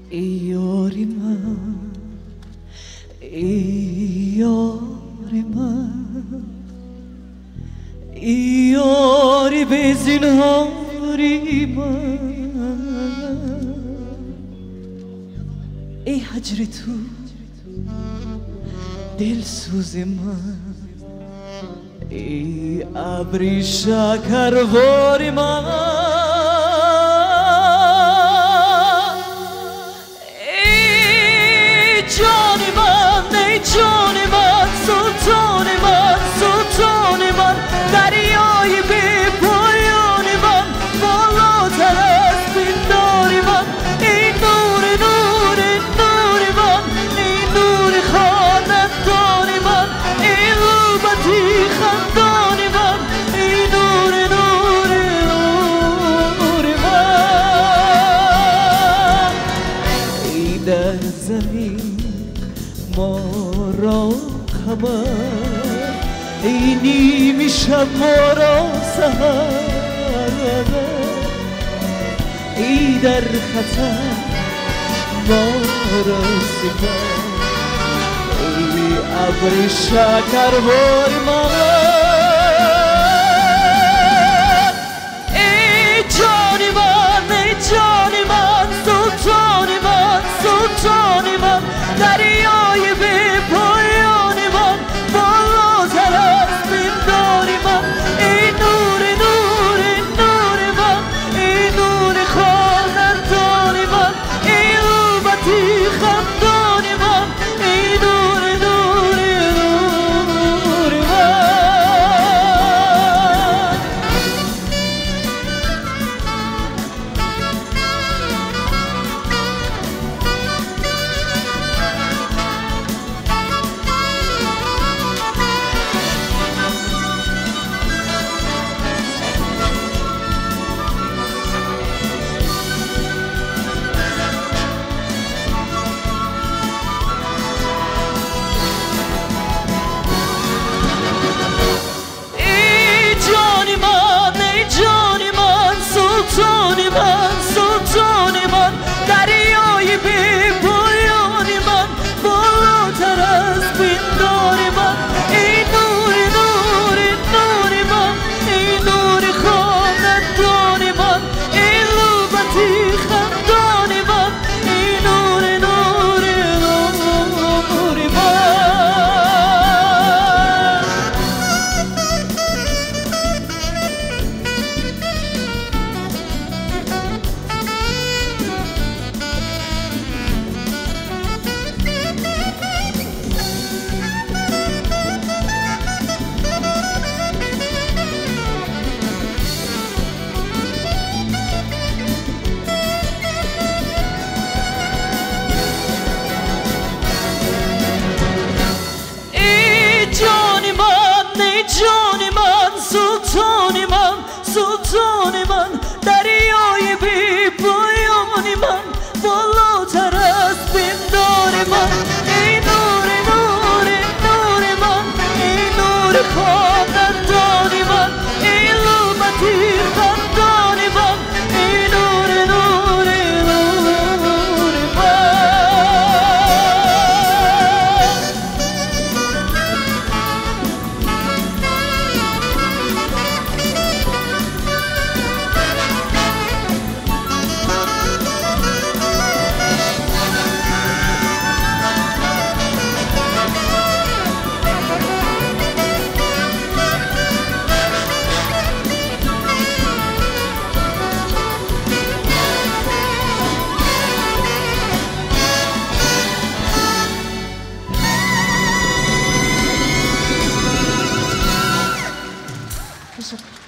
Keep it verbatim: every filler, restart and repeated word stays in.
ای یاری من، ای یاری من، ای یاری به زنهاری من، ای هجر تو دل سوز من، ای ابری شکروار من، ای جان من، ای جان من، سلطان من، سلطان من، دریای بی پایان من، بالاتر از پندار من، ای نور نور نور من، ای نور خاندان من، ای لوبتی خندان من، ای نور نور نور من، ای در زمین ما را خبر، ای نیمی شب ما را سحر، ای در خطر ما را سپر، ای ابر شکروار من، ای جان من، ای جان من، سلطان من، سلطان من، دریا